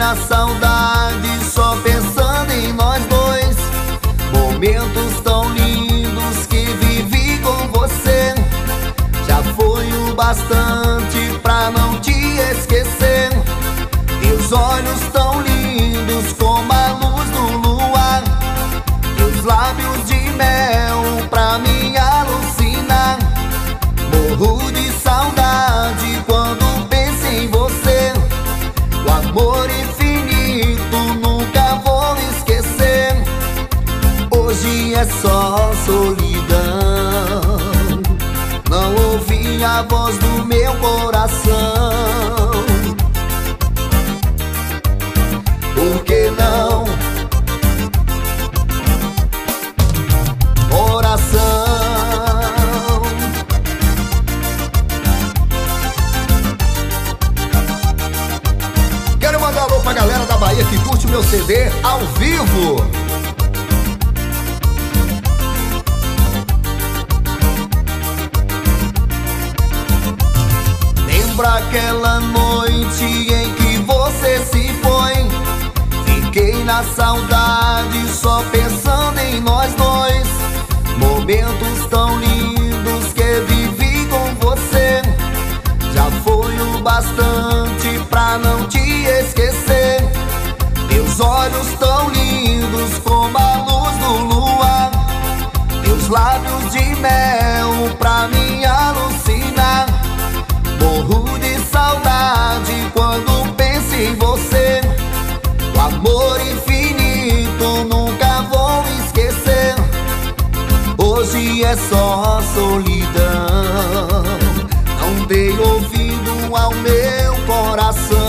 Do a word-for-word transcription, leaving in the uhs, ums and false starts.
na saudade, só pensando em nós dois. Momentos tão lindos que vivi com você. Já foi o bastante pra não te esquecer. Teus olhos tão lindos como a luz do luar. Teus lábios de mel pra me alucinar. Morro de saudade quando penso em você. O amor infinito nunca vou esquecer. Hoje é só solidão. Não ouvi a voz do meu coração. Por que não? Coração. Quero mandar alô pra galera da Bahia que curte o meu C D ao vivo. Lembra aquela noite em que você se foi? Fiquei na saudade só pensando em nós dois. Momentos tão lindos que vivi com você. Já foi o bastante pra não te esquecer. Teus olhos tão lindos como a luz do luar. Teus lábios de mel pra me alucinar. Morro de saudade quando penso em você. O amor infinito nunca vou esquecer. Hoje é só solidão. Não dei ouvido ao meu coração.